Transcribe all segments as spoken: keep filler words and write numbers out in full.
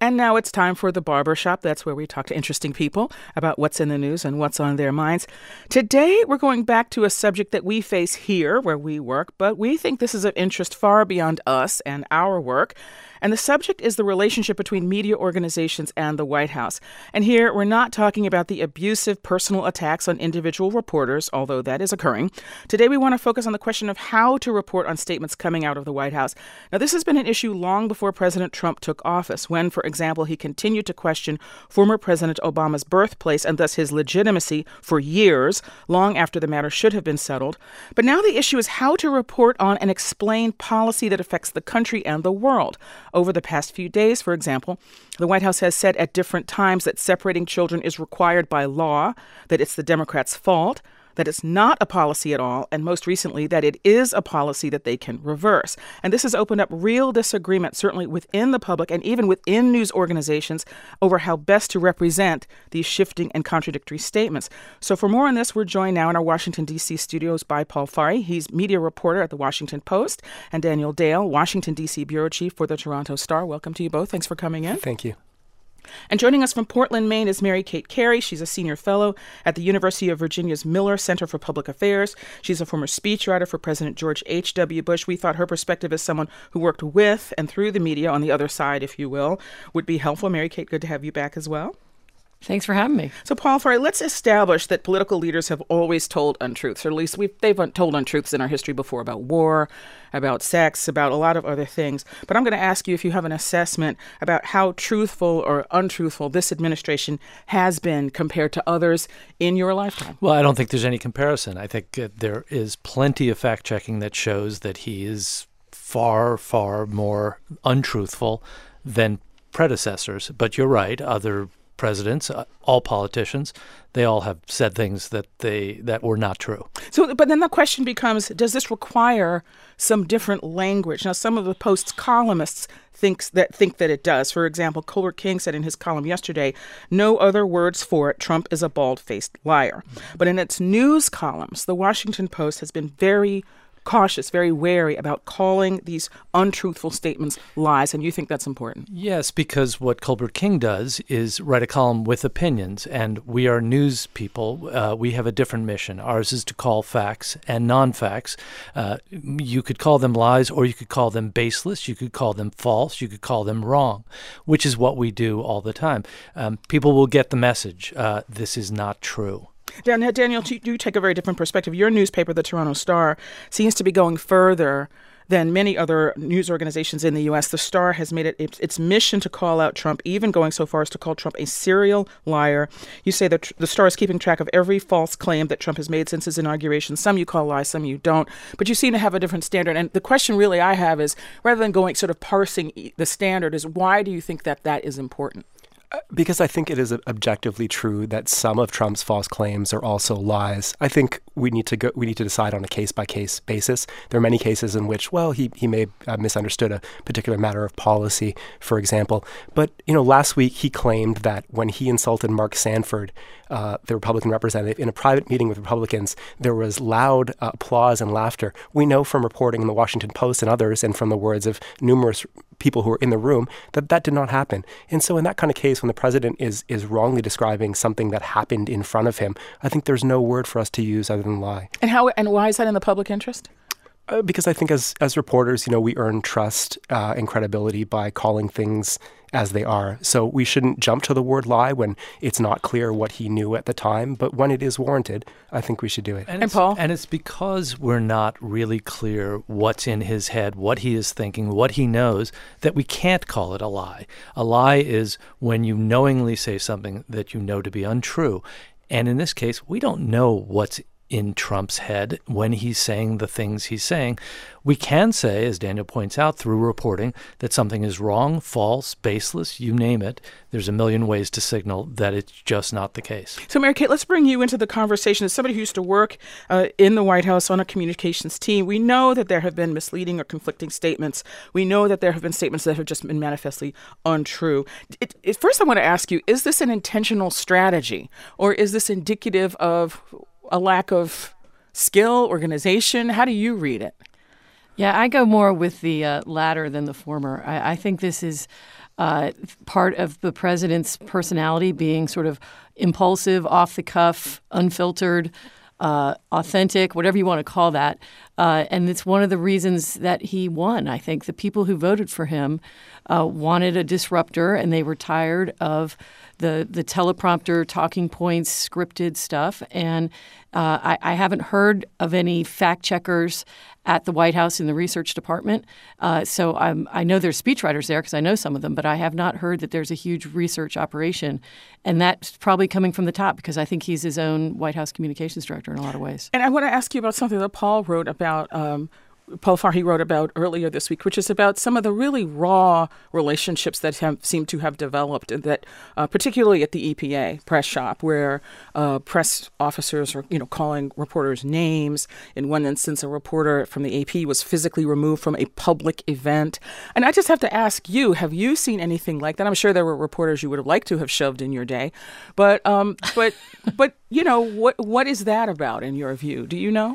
And now it's time for The Barber Shop. That's where we talk to interesting people about what's in the news and what's on their minds. Today, we're going back to a subject that we face here where we work, but we think this is of interest far beyond us and our work. And the subject is the relationship between media organizations and the White House. And here, we're not talking about the abusive personal attacks on individual reporters, although that is occurring. Today, we want to focus on the question of how to report on statements coming out of the White House. Now, this has been an issue long before President Trump took office, when, for example, he continued to question former President Obama's birthplace and thus his legitimacy for years, long after the matter should have been settled. But now the issue is how to report on and explain policy that affects the country and the world. Over the past few days, for example, the White House has said at different times that separating children is required by law, that it's the Democrats' fault, that it's not a policy at all, and most recently, that it is a policy that they can reverse. And this has opened up real disagreement, certainly within the public and even within news organizations, over how best to represent these shifting and contradictory statements. So for more on this, we're joined now in our Washington, D C studios by Paul Farhi. He's media reporter at the Washington Post, and Daniel Dale, Washington, D C bureau chief for the Toronto Star. Welcome to you both. Thanks for coming in. Thank you. And joining us from Portland, Maine is Mary Kate Carey. She's a senior fellow at the University of Virginia's Miller Center for Public Affairs. She's a former speechwriter for President George H W. Bush. We thought her perspective as someone who worked with and through the media on the other side, if you will, would be helpful. Mary Kate, good to have you back as well. Thanks for having me. So, Paul Farhi, let's establish that political leaders have always told untruths, or at least we've, they've told untruths in our history before about war, about sex, about a lot of other things. But I'm going to ask you if you have an assessment about how truthful or untruthful this administration has been compared to others in your lifetime. Well, I don't think there's any comparison. I think uh, there is plenty of fact-checking that shows that he is far, far more untruthful than predecessors. But you're right, other presidents, uh, all politicians, they all have said things that they that were not true. So, but then the question becomes, does this require some different language? Now, some of the Post's columnists thinks that think that it does. For example, Colbert King said in his column yesterday, no other words for it, Trump is a bald-faced liar. But in its news columns, the Washington Post has been very cautious, very wary about calling these untruthful statements lies, and you think that's important? Yes, because what Colbert King does is write a column with opinions, and we are news people. Uh, we have a different mission. Ours is to call facts and non-facts. Uh, you could call them lies, or you could call them baseless. You could call them false. You could call them wrong, which is what we do all the time. Um, people will get the message. Uh, this is not true. Daniel, Daniel, you take a very different perspective. Your newspaper, the Toronto Star, seems to be going further than many other news organizations in the U S. The Star has made it its, its mission to call out Trump, even going so far as to call Trump a serial liar. You say that the Star is keeping track of every false claim that Trump has made since his inauguration. Some you call lies, some you don't. But you seem to have a different standard. And the question really I have is, rather than going sort of parsing the standard, is why do you think that that is important? Because I think it is objectively true that some of Trump's false claims are also lies. I think we need to go. We need to decide on a case-by-case basis. There are many cases in which, well, he he may have misunderstood a particular matter of policy, for example. But you know, last week he claimed that when he insulted Mark Sanford, uh, the Republican representative, in a private meeting with Republicans, there was loud uh, applause and laughter. We know from reporting in the Washington Post and others, and from the words of numerous people who were in the room, that that did not happen. And so in that kind of case, when the president is is wrongly describing something that happened in front of him, I think there's no word for us to use other than lie. And how and why is that in the public interest? Uh, because I think as as reporters, you know, we earn trust uh, and credibility by calling things as they are. So we shouldn't jump to the word lie when it's not clear what he knew at the time. But when it is warranted, I think we should do it. And, and Paul? And it's because we're not really clear what's in his head, what he is thinking, what he knows, that we can't call it a lie. A lie is when you knowingly say something that you know to be untrue. And in this case, we don't know what's in Trump's head when he's saying the things he's saying. We can say, as Daniel points out through reporting, that something is wrong, false, baseless, you name it. There's a million ways to signal that it's just not the case. So, Mary Kate, let's bring you into the conversation. As somebody who used to work uh, in the White House on a communications team, we know that there have been misleading or conflicting statements. We know that there have been statements that have just been manifestly untrue. It, it, first, I want to ask you, is this an intentional strategy, or is this indicative of a lack of skill, organization? How do you read it? Yeah, I go more with the uh, latter than the former. I, I think this is uh, part of the president's personality being sort of impulsive, off the cuff, unfiltered, uh, authentic, whatever you want to call that. Uh, and it's one of the reasons that he won. I think the people who voted for him uh, wanted a disruptor, and they were tired of the the teleprompter, talking points, scripted stuff. And uh, I, I haven't heard of any fact checkers at the White House in the research department. Uh, so I'm, I know there's speechwriters there because I know some of them, but I have not heard that there's a huge research operation. And that's probably coming from the top because I think he's his own White House communications director in a lot of ways. And I want to ask you about something that Paul wrote about um, Paul Farhi wrote about earlier this week, which is about some of the really raw relationships that have seem to have developed, and that uh, particularly at the E P A press shop, where uh, press officers are, you know, calling reporters names. In one instance, a reporter from the A P was physically removed from a public event. And I just have to ask you, have you seen anything like that? I'm sure there were reporters you would have liked to have shoved in your day, but um, but but you know, what what is that about in your view? Do you know?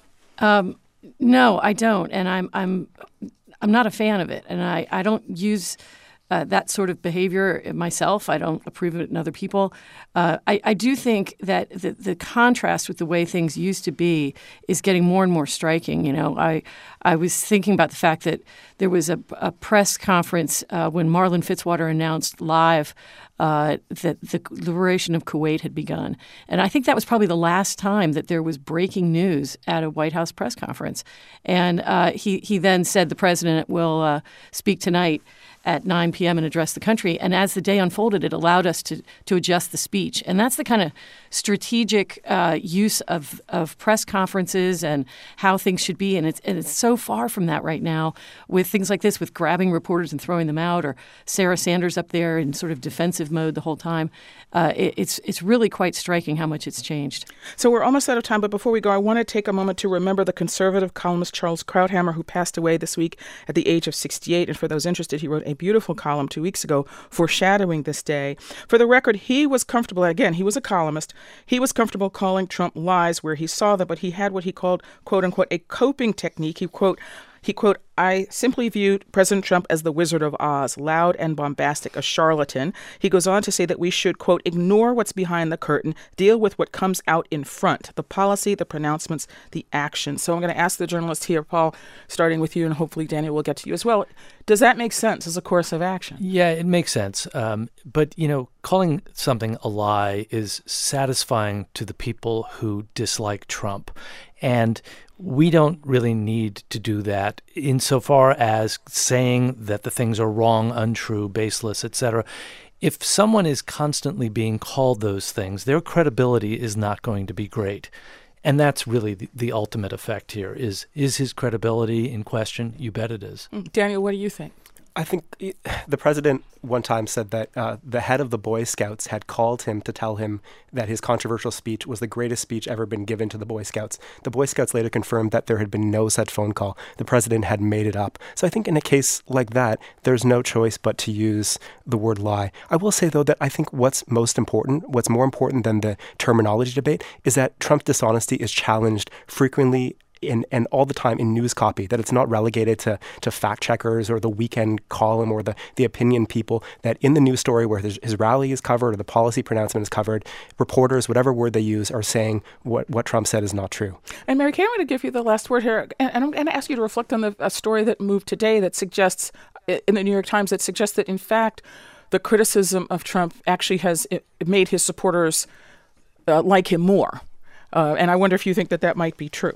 Um. No, I don't, and I'm I'm I'm not a fan of it, and I, I don't use uh, that sort of behavior myself. I don't approve of it in other people. Uh, I, I do think that the, the contrast with the way things used to be is getting more and more striking. You know, I I was thinking about the fact that there was a, a press conference uh, when Marlon Fitzwater announced live Uh, that the liberation of Kuwait had begun. And I think that was probably the last time that there was breaking news at a White House press conference. And uh, he, he then said the president will uh, speak tonight at nine p.m. and address the country. And as the day unfolded, it allowed us to to adjust the speech. And that's the kind of strategic uh, use of, of press conferences and how things should be. And it's, and it's so far from that right now with things like this, with grabbing reporters and throwing them out, or Sarah Sanders up there in sort of defensive mode the whole time. Uh, it, it's it's really quite striking how much it's changed. So we're almost out of time, but before we go, I want to take a moment to remember the conservative columnist Charles Krauthammer, who passed away this week at the age of sixty-eight. And for those interested, he wrote a beautiful column two weeks ago foreshadowing this day. For the record, he was comfortable, again, he was a columnist, he was comfortable calling Trump lies where he saw them, but he had what he called, quote unquote, a coping technique. He, quote, He, quote, I simply viewed President Trump as the Wizard of Oz, loud and bombastic, a charlatan. He goes on to say that we should, quote, ignore what's behind the curtain, deal with what comes out in front, the policy, the pronouncements, the action. So I'm going to ask the journalist here, Paul, starting with you, and hopefully Daniel will get to you as well. Does that make sense as a course of action? Yeah, it makes sense. Um, but, you know, calling something a lie is satisfying to the people who dislike Trump. And we don't really need to do that insofar as saying that the things are wrong, untrue, baseless, et cetera. If someone is constantly being called those things, their credibility is not going to be great. And that's really the, the ultimate effect here. Is is his credibility in question? You bet it is. Daniel, what do you think? I think the president one time said that uh, the head of the Boy Scouts had called him to tell him that his controversial speech was the greatest speech ever been given to the Boy Scouts. The Boy Scouts later confirmed that there had been no such phone call. The president had made it up. So I think in a case like that, there's no choice but to use the word lie. I will say, though, that I think what's most important, what's more important than the terminology debate, is that Trump's dishonesty is challenged frequently In, and all the time in news copy, that it's not relegated to, to fact checkers or the weekend column or the, the opinion people, that in the news story where his, his rally is covered or the policy pronouncement is covered, reporters, whatever word they use, are saying what, what Trump said is not true. And Mary Kay, I'm going to give you the last word here. And, and I'm going to ask you to reflect on the, a story that moved today that suggests, in the New York Times, that suggests that, in fact, the criticism of Trump actually has made his supporters uh, like him more. Uh, and I wonder if you think that that might be true.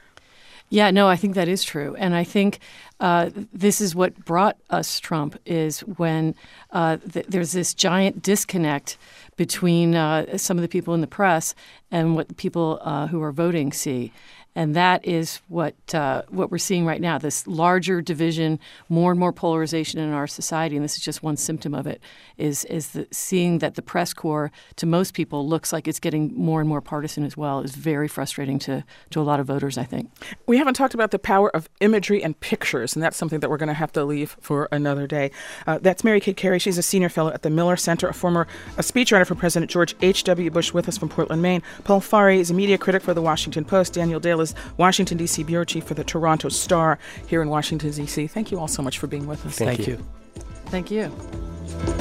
Yeah, no, I think that is true. And I think uh, this is what brought us Trump, is when uh, th- there's this giant disconnect between uh, some of the people in the press and what the people uh, who are voting see. And that is what uh, what we're seeing right now, this larger division, more and more polarization in our society. And this is just one symptom of it, is is the, seeing that the press corps, to most people, looks like it's getting more and more partisan as well, is very frustrating to, to a lot of voters, I think. We haven't talked about the power of imagery and pictures, and that's something that we're going to have to leave for another day. Uh, that's Mary Kay Carey. She's a senior fellow at the Miller Center, a former a speechwriter for President George H W. Bush, with us from Portland, Maine. Paul Farhi is a media critic for The Washington Post. Daniel Dale is Washington, D C bureau chief for the Toronto Star here in Washington, D C. Thank you all so much for being with us. Thank, Thank you. you. Thank you.